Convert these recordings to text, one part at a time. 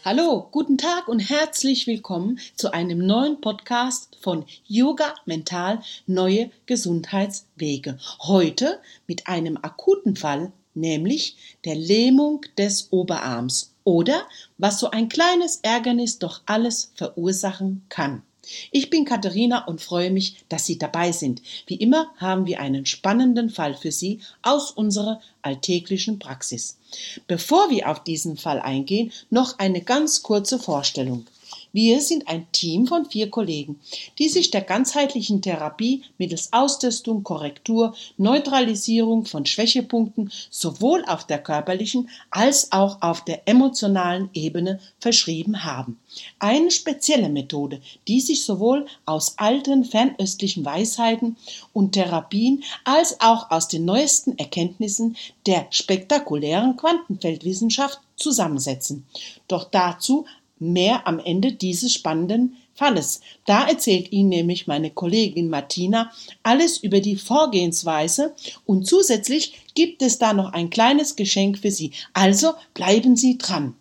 Hallo, guten Tag und herzlich willkommen zu einem neuen Podcast von Yoga Mental Neue Gesundheitswege. Heute mit einem akuten Fall, nämlich der Lähmung des Oberarms oder was so ein kleines Ärgernis doch alles verursachen kann. Ich bin Katharina und freue mich, dass Sie dabei sind. Wie immer haben wir einen spannenden Fall für Sie aus unserer alltäglichen Praxis. Bevor wir auf diesen Fall eingehen, noch eine ganz kurze Vorstellung. Wir sind ein Team von 4 Kollegen, die sich der ganzheitlichen Therapie mittels Austestung, Korrektur, Neutralisierung von Schwächepunkten sowohl auf der körperlichen als auch auf der emotionalen Ebene verschrieben haben. Eine spezielle Methode, die sich sowohl aus alten fernöstlichen Weisheiten und Therapien als auch aus den neuesten Erkenntnissen der spektakulären Quantenfeldwissenschaft zusammensetzen. Doch dazu mehr am Ende dieses spannenden Falles. Da erzählt Ihnen nämlich meine Kollegin Martina alles über die Vorgehensweise und zusätzlich gibt es da noch ein kleines Geschenk für Sie. Also bleiben Sie dran.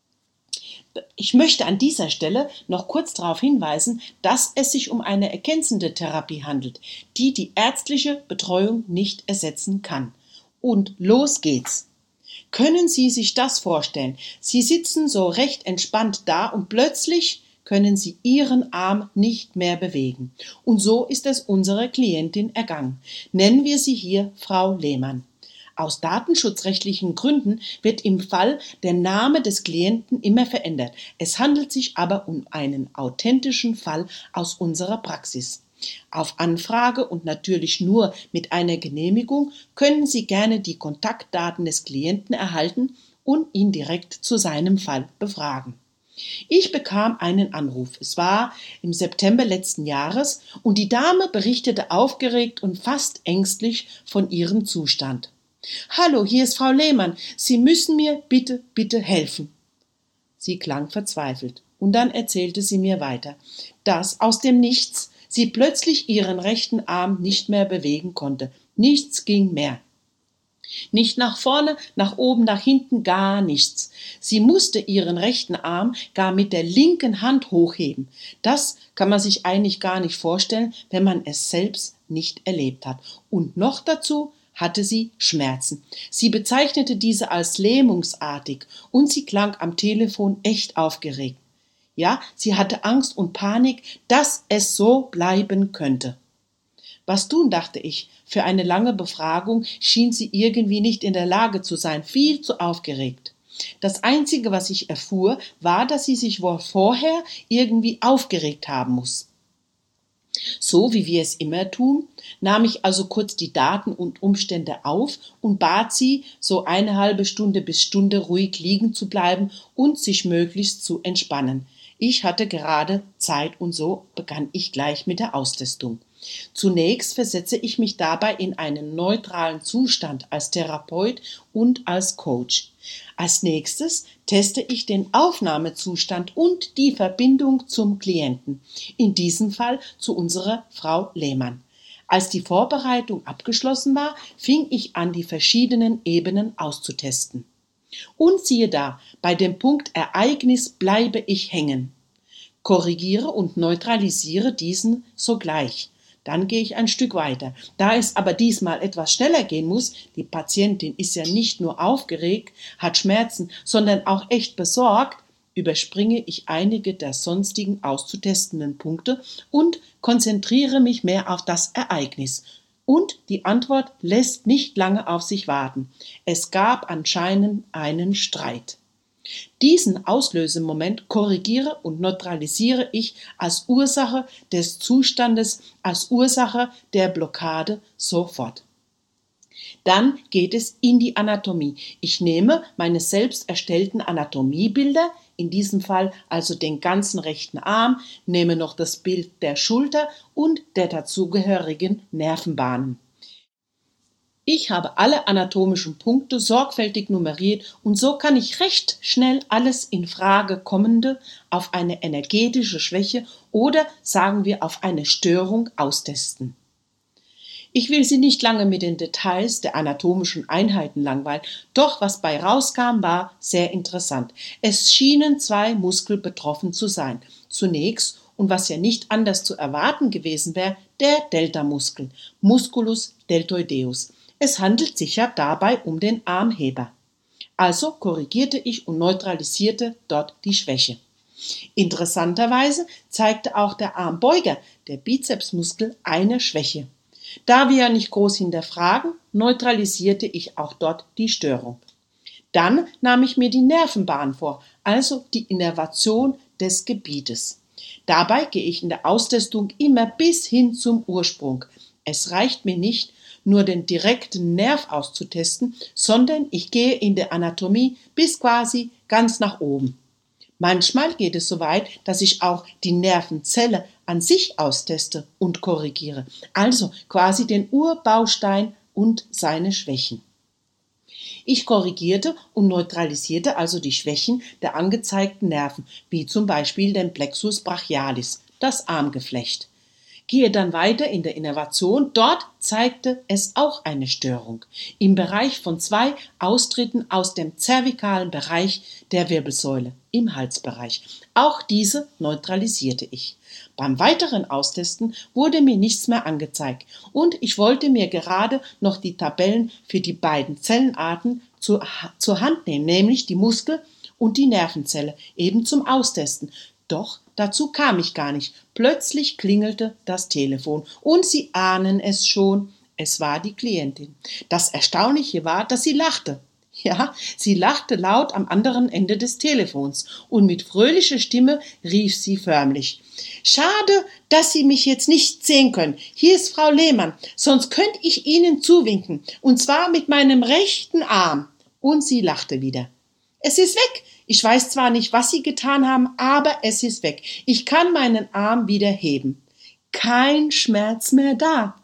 Ich möchte an dieser Stelle noch kurz darauf hinweisen, dass es sich um eine ergänzende Therapie handelt, die die ärztliche Betreuung nicht ersetzen kann. Und los geht's! Können Sie sich das vorstellen? Sie sitzen so recht entspannt da und plötzlich können Sie Ihren Arm nicht mehr bewegen. Und so ist es unserer Klientin ergangen. Nennen wir sie hier Frau Lehmann. Aus datenschutzrechtlichen Gründen wird im Fall der Name des Klienten immer verändert. Es handelt sich aber um einen authentischen Fall aus unserer Praxis. Auf Anfrage und natürlich nur mit einer Genehmigung können Sie gerne die Kontaktdaten des Klienten erhalten und ihn direkt zu seinem Fall befragen. Ich bekam einen Anruf. Es war im September letzten Jahres und die Dame berichtete aufgeregt und fast ängstlich von ihrem Zustand. Hallo, hier ist Frau Lehmann. Sie müssen mir bitte helfen. Sie klang verzweifelt und dann erzählte sie mir weiter, dass aus dem Nichts sie plötzlich ihren rechten Arm nicht mehr bewegen konnte. Nichts ging mehr. Nicht nach vorne, nach oben, nach hinten, gar nichts. Sie musste ihren rechten Arm gar mit der linken Hand hochheben. Das kann man sich eigentlich gar nicht vorstellen, wenn man es selbst nicht erlebt hat. Und noch dazu hatte sie Schmerzen. Sie bezeichnete diese als lähmungsartig und sie klang am Telefon echt aufgeregt. Ja, sie hatte Angst und Panik, dass es so bleiben könnte. Was tun, dachte ich. Für eine lange Befragung schien sie irgendwie nicht in der Lage zu sein, viel zu aufgeregt. Das Einzige, was ich erfuhr, war, dass sie sich wohl vorher irgendwie aufgeregt haben muss. So wie wir es immer tun, nahm ich also kurz die Daten und Umstände auf und bat sie, so eine halbe Stunde bis Stunde ruhig liegen zu bleiben und sich möglichst zu entspannen. Ich hatte gerade Zeit und so begann ich gleich mit der Austestung. Zunächst versetze ich mich dabei in einen neutralen Zustand als Therapeut und als Coach. Als nächstes teste ich den Aufnahmezustand und die Verbindung zum Klienten, in diesem Fall zu unserer Frau Lehmann. Als die Vorbereitung abgeschlossen war, fing ich an, die verschiedenen Ebenen auszutesten. Und siehe da, bei dem Punkt Ereignis bleibe ich hängen. Korrigiere und neutralisiere diesen sogleich. Dann gehe ich ein Stück weiter. Da es aber diesmal etwas schneller gehen muss, die Patientin ist ja nicht nur aufgeregt, hat Schmerzen, sondern auch echt besorgt, überspringe ich einige der sonstigen auszutestenden Punkte und konzentriere mich mehr auf das Ereignis. Und die Antwort lässt nicht lange auf sich warten. Es gab anscheinend einen Streit. Diesen Auslösemoment korrigiere und neutralisiere ich als Ursache des Zustandes, als Ursache der Blockade sofort. Dann geht es in die Anatomie. Ich nehme meine selbst erstellten Anatomiebilder, in diesem Fall also den ganzen rechten Arm, nehme noch das Bild der Schulter und der dazugehörigen Nervenbahnen. Ich habe alle anatomischen Punkte sorgfältig nummeriert und so kann ich recht schnell alles in Frage kommende auf eine energetische Schwäche oder sagen wir auf eine Störung austesten. Ich will Sie nicht lange mit den Details der anatomischen Einheiten langweilen, doch was bei rauskam, war sehr interessant. Es schienen 2 Muskel betroffen zu sein. Zunächst, und was ja nicht anders zu erwarten gewesen wäre, der Deltamuskel, Musculus deltoideus. Es handelt sich ja dabei um den Armheber. Also korrigierte ich und neutralisierte dort die Schwäche. Interessanterweise zeigte auch der Armbeuger, der Bizepsmuskel, eine Schwäche. Da wir ja nicht groß hinterfragen, neutralisierte ich auch dort die Störung. Dann nahm ich mir die Nervenbahn vor, also die Innervation des Gebietes. Dabei gehe ich in der Austestung immer bis hin zum Ursprung. Es reicht mir nicht, nur den direkten Nerv auszutesten, sondern ich gehe in der Anatomie bis quasi ganz nach oben. Manchmal geht es so weit, dass ich auch die Nervenzelle an sich austeste und korrigiere, also quasi den Urbaustein und seine Schwächen. Ich korrigierte und neutralisierte also die Schwächen der angezeigten Nerven, wie zum Beispiel den Plexus brachialis, das Armgeflecht. Gehe dann weiter in der Innervation, dort zeigte es auch eine Störung im Bereich von 2 Austritten aus dem zervikalen Bereich der Wirbelsäule im Halsbereich. Auch diese neutralisierte ich. Beim weiteren Austesten wurde mir nichts mehr angezeigt und ich wollte mir gerade noch die Tabellen für die beiden Zellenarten zur Hand nehmen, nämlich die Muskel- und die Nervenzelle, eben zum Austesten. Doch dazu kam ich gar nicht. Plötzlich klingelte das Telefon und Sie ahnen es schon, es war die Klientin. Das Erstaunliche war, dass sie lachte. Ja, sie lachte laut am anderen Ende des Telefons und mit fröhlicher Stimme rief sie förmlich: Schade, dass Sie mich jetzt nicht sehen können. Hier ist Frau Lehmann, sonst könnte ich Ihnen zuwinken, und zwar mit meinem rechten Arm. Und sie lachte wieder. Es ist weg. Ich weiß zwar nicht, was Sie getan haben, aber es ist weg. Ich kann meinen Arm wieder heben. Kein Schmerz mehr da.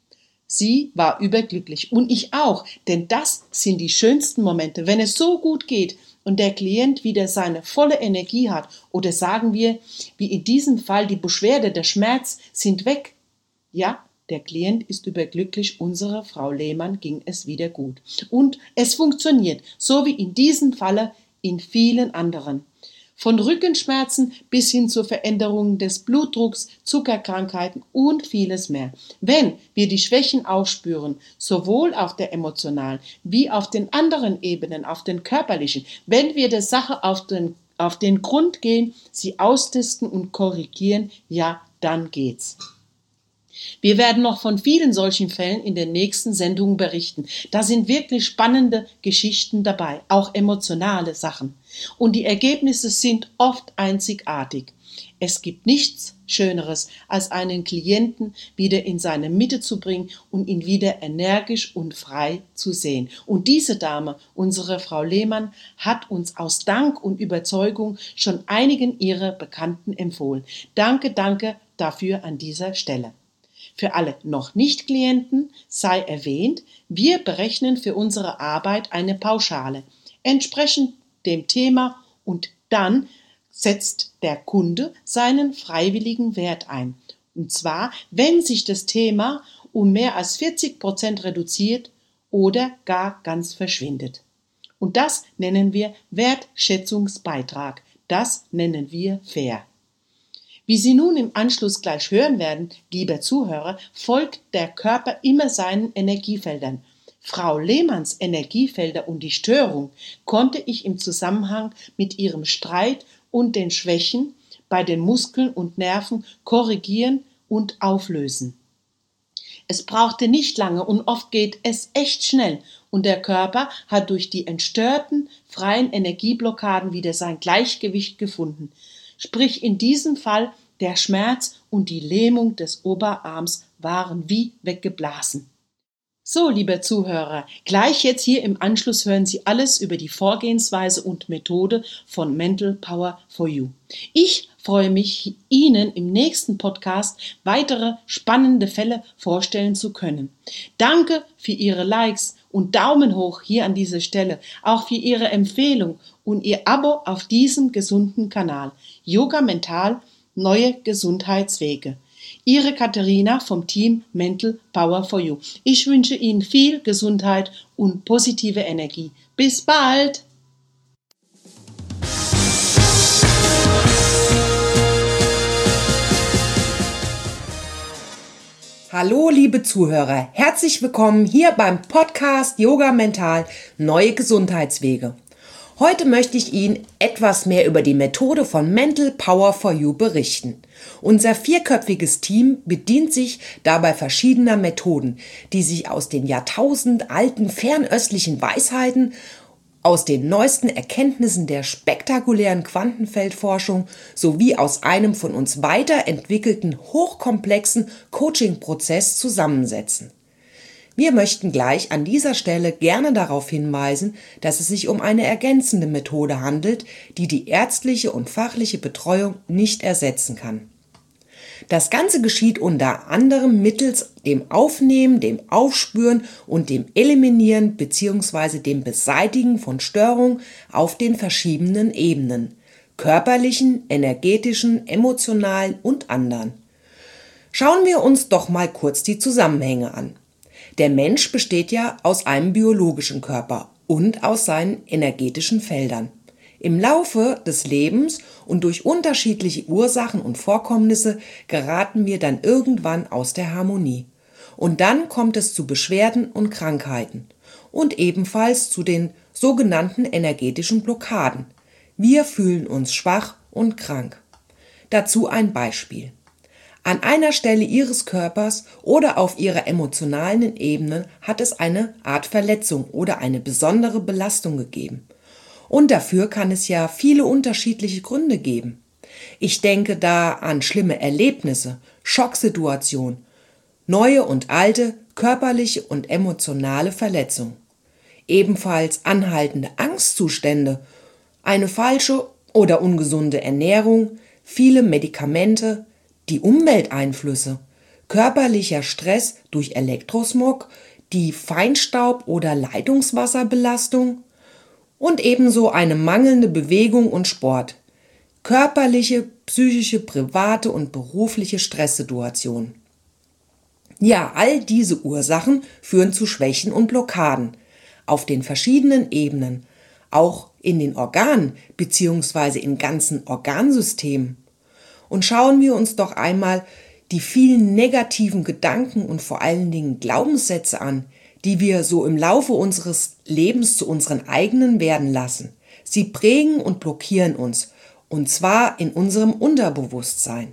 Sie war überglücklich und ich auch, denn das sind die schönsten Momente, wenn es so gut geht und der Klient wieder seine volle Energie hat oder sagen wir, wie in diesem Fall die Beschwerde, der Schmerz sind weg. Ja, der Klient ist überglücklich, unserer Frau Lehmann ging es wieder gut. Und es funktioniert, so wie in diesem Falle in vielen anderen. Von Rückenschmerzen bis hin zur Veränderung des Blutdrucks, Zuckerkrankheiten und vieles mehr. Wenn wir die Schwächen aufspüren, sowohl auf der emotionalen wie auf den anderen Ebenen, auf den körperlichen, wenn wir der Sache auf den Grund gehen, sie austesten und korrigieren, ja, dann geht's. Wir werden noch von vielen solchen Fällen in den nächsten Sendungen berichten. Da sind wirklich spannende Geschichten dabei, auch emotionale Sachen. Und die Ergebnisse sind oft einzigartig. Es gibt nichts Schöneres, als einen Klienten wieder in seine Mitte zu bringen und ihn wieder energisch und frei zu sehen. Und diese Dame, unsere Frau Lehmann, hat uns aus Dank und Überzeugung schon einigen ihrer Bekannten empfohlen. Danke, danke dafür an dieser Stelle. Für alle noch nicht Klienten sei erwähnt, wir berechnen für unsere Arbeit eine Pauschale, entsprechend dem Thema, und dann setzt der Kunde seinen freiwilligen Wert ein. Und zwar, wenn sich das Thema um mehr als 40% reduziert oder gar ganz verschwindet. Und das nennen wir Wertschätzungsbeitrag. Das nennen wir fair. Wie Sie nun im Anschluss gleich hören werden, lieber Zuhörer, folgt der Körper immer seinen Energiefeldern. Frau Lehmanns Energiefelder und die Störung konnte ich im Zusammenhang mit ihrem Streit und den Schwächen bei den Muskeln und Nerven korrigieren und auflösen. Es brauchte nicht lange und oft geht es echt schnell und der Körper hat durch die entstörten, freien Energieblockaden wieder sein Gleichgewicht gefunden. Sprich in diesem Fall der Schmerz und die Lähmung des Oberarms waren wie weggeblasen. So, lieber Zuhörer, gleich jetzt hier im Anschluss hören Sie alles über die Vorgehensweise und Methode von Mental Power for You. Ich freue mich, Ihnen im nächsten Podcast weitere spannende Fälle vorstellen zu können. Danke für Ihre Likes und Daumen hoch hier an dieser Stelle, auch für Ihre Empfehlung und Ihr Abo auf diesem gesunden Kanal. Yoga Mental, neue Gesundheitswege. Ihre Katharina vom Team Mental Power for You. Ich wünsche Ihnen viel Gesundheit und positive Energie. Bis bald! Hallo liebe Zuhörer, herzlich willkommen hier beim Podcast Yoga Mental – Neue Gesundheitswege. Heute möchte ich Ihnen etwas mehr über die Methode von Mental Power for You berichten. Unser 4-köpfiges Team bedient sich dabei verschiedener Methoden, die sich aus den jahrtausendalten fernöstlichen Weisheiten, aus den neuesten Erkenntnissen der spektakulären Quantenfeldforschung sowie aus einem von uns weiterentwickelten hochkomplexen Coaching-Prozess zusammensetzen. Wir möchten gleich an dieser Stelle gerne darauf hinweisen, dass es sich um eine ergänzende Methode handelt, die die ärztliche und fachliche Betreuung nicht ersetzen kann. Das Ganze geschieht unter anderem mittels dem Aufnehmen, dem Aufspüren und dem Eliminieren bzw. dem Beseitigen von Störungen auf den verschiedenen Ebenen: körperlichen, energetischen, emotionalen und anderen. Schauen wir uns doch mal kurz die Zusammenhänge an. Der Mensch besteht ja aus einem biologischen Körper und aus seinen energetischen Feldern. Im Laufe des Lebens und durch unterschiedliche Ursachen und Vorkommnisse geraten wir dann irgendwann aus der Harmonie. Und dann kommt es zu Beschwerden und Krankheiten und ebenfalls zu den sogenannten energetischen Blockaden. Wir fühlen uns schwach und krank. Dazu ein Beispiel. An einer Stelle Ihres Körpers oder auf Ihrer emotionalen Ebene hat es eine Art Verletzung oder eine besondere Belastung gegeben. Und dafür kann es ja viele unterschiedliche Gründe geben. Ich denke da an schlimme Erlebnisse, Schocksituationen, neue und alte körperliche und emotionale Verletzungen. Ebenfalls anhaltende Angstzustände, eine falsche oder ungesunde Ernährung, viele Medikamente, die Umwelteinflüsse, körperlicher Stress durch Elektrosmog, die Feinstaub- oder Leitungswasserbelastung und ebenso eine mangelnde Bewegung und Sport, körperliche, psychische, private und berufliche Stresssituationen. Ja, all diese Ursachen führen zu Schwächen und Blockaden auf den verschiedenen Ebenen, auch in den Organen bzw. in ganzen Organsystemen. Und schauen wir uns doch einmal die vielen negativen Gedanken und vor allen Dingen Glaubenssätze an, die wir so im Laufe unseres Lebens zu unseren eigenen werden lassen. Sie prägen und blockieren uns, und zwar in unserem Unterbewusstsein.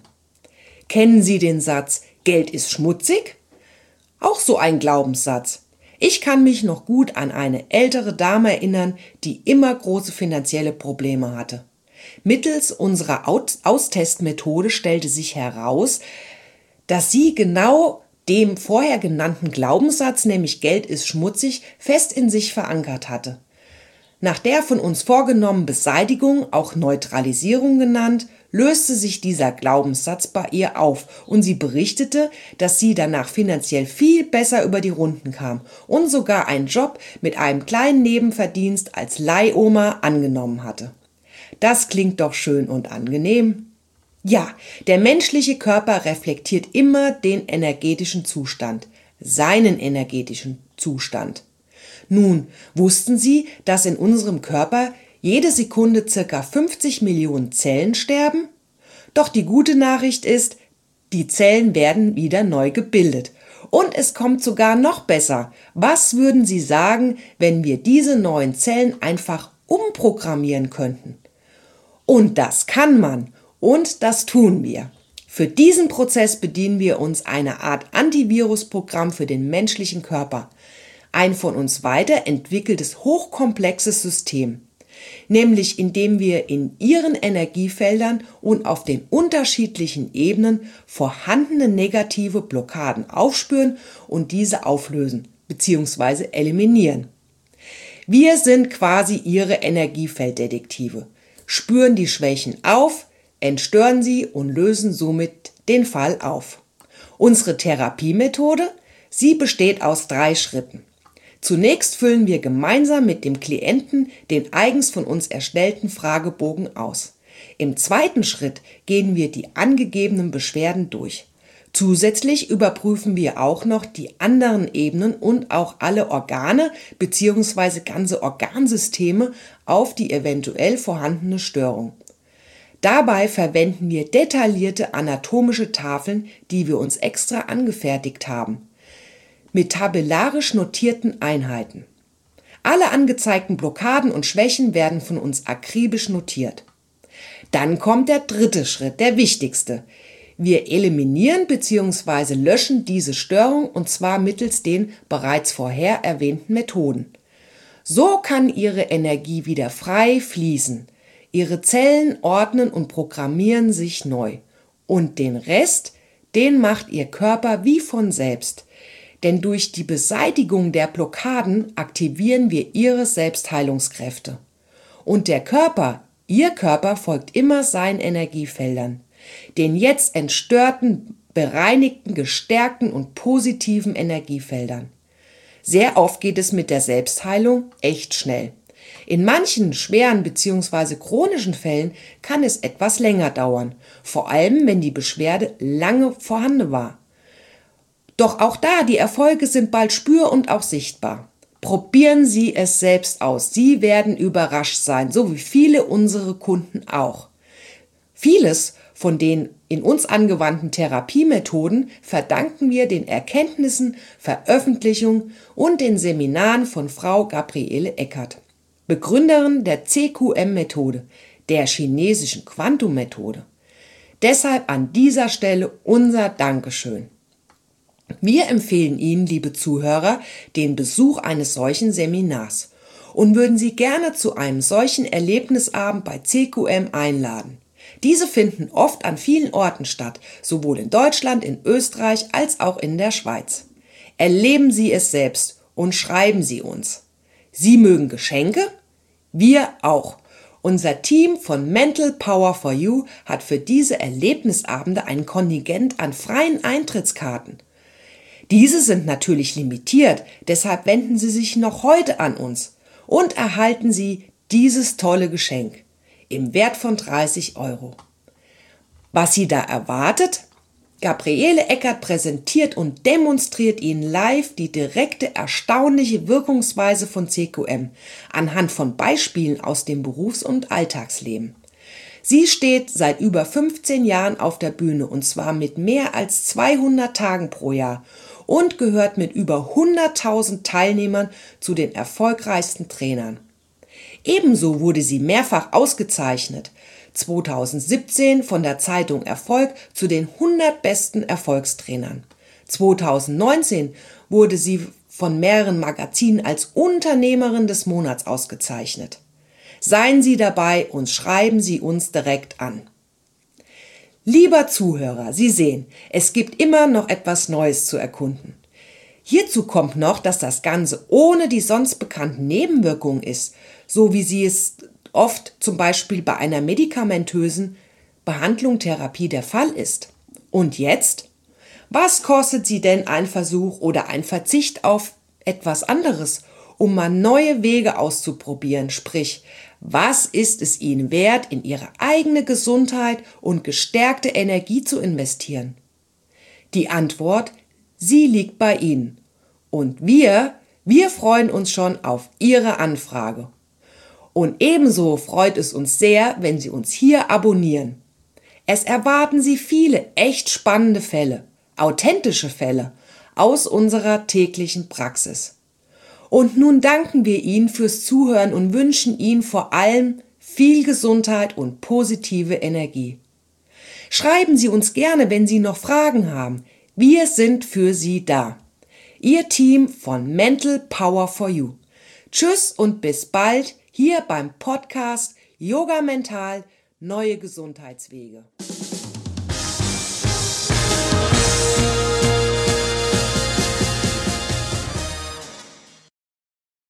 Kennen Sie den Satz, Geld ist schmutzig? Auch so ein Glaubenssatz. Ich kann mich noch gut an eine ältere Dame erinnern, die immer große finanzielle Probleme hatte. Mittels unserer Austestmethode stellte sich heraus, dass sie genau dem vorher genannten Glaubenssatz, nämlich Geld ist schmutzig, fest in sich verankert hatte. Nach der von uns vorgenommenen Beseitigung, auch Neutralisierung genannt, löste sich dieser Glaubenssatz bei ihr auf und sie berichtete, dass sie danach finanziell viel besser über die Runden kam und sogar einen Job mit einem kleinen Nebenverdienst als Leihoma angenommen hatte. Das klingt doch schön und angenehm. Ja, der menschliche Körper reflektiert immer den energetischen Zustand, seinen energetischen Zustand. Nun, wussten Sie, dass in unserem Körper jede Sekunde ca. 50 Millionen Zellen sterben? Doch die gute Nachricht ist, die Zellen werden wieder neu gebildet. Und es kommt sogar noch besser. Was würden Sie sagen, wenn wir diese neuen Zellen einfach umprogrammieren könnten? Und das kann man. Und das tun wir. Für diesen Prozess bedienen wir uns einer Art Antivirusprogramm für den menschlichen Körper. Ein von uns weiterentwickeltes, hochkomplexes System. Nämlich indem wir in ihren Energiefeldern und auf den unterschiedlichen Ebenen vorhandene negative Blockaden aufspüren und diese auflösen bzw. eliminieren. Wir sind quasi ihre Energiefelddetektive, spüren die Schwächen auf, entstören sie und lösen somit den Fall auf. Unsere Therapiemethode, sie besteht aus 3 Schritten. Zunächst füllen wir gemeinsam mit dem Klienten den eigens von uns erstellten Fragebogen aus. Im zweiten Schritt gehen wir die angegebenen Beschwerden durch. Zusätzlich überprüfen wir auch noch die anderen Ebenen und auch alle Organe bzw. ganze Organsysteme auf die eventuell vorhandene Störung. Dabei verwenden wir detaillierte anatomische Tafeln, die wir uns extra angefertigt haben, mit tabellarisch notierten Einheiten. Alle angezeigten Blockaden und Schwächen werden von uns akribisch notiert. Dann kommt der dritte Schritt, der wichtigste. Wir eliminieren bzw. löschen diese Störung und zwar mittels den bereits vorher erwähnten Methoden. So kann Ihre Energie wieder frei fließen. Ihre Zellen ordnen und programmieren sich neu. Und den Rest, den macht Ihr Körper wie von selbst. Denn durch die Beseitigung der Blockaden aktivieren wir Ihre Selbstheilungskräfte. Und der Körper, Ihr Körper folgt immer seinen Energiefeldern. Den jetzt entstörten, bereinigten, gestärkten und positiven Energiefeldern. Sehr oft geht es mit der Selbstheilung echt schnell. In manchen schweren bzw. chronischen Fällen kann es etwas länger dauern, vor allem wenn die Beschwerde lange vorhanden war. Doch auch da, die Erfolge sind bald spür- und auch sichtbar. Probieren Sie es selbst aus. Sie werden überrascht sein, so wie viele unserer Kunden auch. Vieles von den in uns angewandten Therapiemethoden verdanken wir den Erkenntnissen, Veröffentlichungen und den Seminaren von Frau Gabriele Eckert, Begründerin der CQM-Methode, der chinesischen Quantum-Methode. Deshalb an dieser Stelle unser Dankeschön. Wir empfehlen Ihnen, liebe Zuhörer, den Besuch eines solchen Seminars und würden Sie gerne zu einem solchen Erlebnisabend bei CQM einladen. Diese finden oft an vielen Orten statt, sowohl in Deutschland, in Österreich als auch in der Schweiz. Erleben Sie es selbst und schreiben Sie uns. Sie mögen Geschenke? Wir auch. Unser Team von Mental Power for You hat für diese Erlebnisabende ein Kontingent an freien Eintrittskarten. Diese sind natürlich limitiert, deshalb wenden Sie sich noch heute an uns und erhalten Sie dieses tolle Geschenk im Wert von 30 €. Was Sie da erwartet? Gabriele Eckert präsentiert und demonstriert Ihnen live die direkte, erstaunliche Wirkungsweise von CQM anhand von Beispielen aus dem Berufs- und Alltagsleben. Sie steht seit über 15 Jahren auf der Bühne und zwar mit mehr als 200 Tagen pro Jahr und gehört mit über 100.000 Teilnehmern zu den erfolgreichsten Trainern. Ebenso wurde sie mehrfach ausgezeichnet. 2017 von der Zeitung Erfolg zu den 100 besten Erfolgstrainern. 2019 wurde sie von mehreren Magazinen als Unternehmerin des Monats ausgezeichnet. Seien Sie dabei und schreiben Sie uns direkt an. Lieber Zuhörer, Sie sehen, es gibt immer noch etwas Neues zu erkunden. Hierzu kommt noch, dass das Ganze ohne die sonst bekannten Nebenwirkungen ist, so wie sie es oft zum Beispiel bei einer medikamentösen Behandlung, Therapie der Fall ist. Und jetzt? Was kostet Sie denn ein Versuch oder ein Verzicht auf etwas anderes, um mal neue Wege auszuprobieren? Sprich, was ist es Ihnen wert, in Ihre eigene Gesundheit und gestärkte Energie zu investieren? Die Antwort, sie liegt bei Ihnen. Und wir freuen uns schon auf Ihre Anfrage. Und ebenso freut es uns sehr, wenn Sie uns hier abonnieren. Es erwarten Sie viele echt spannende Fälle, authentische Fälle aus unserer täglichen Praxis. Und nun danken wir Ihnen fürs Zuhören und wünschen Ihnen vor allem viel Gesundheit und positive Energie. Schreiben Sie uns gerne, wenn Sie noch Fragen haben. Wir sind für Sie da. Ihr Team von Mental Power for You. Tschüss und bis bald hier beim Podcast Yoga Mental – Neue Gesundheitswege.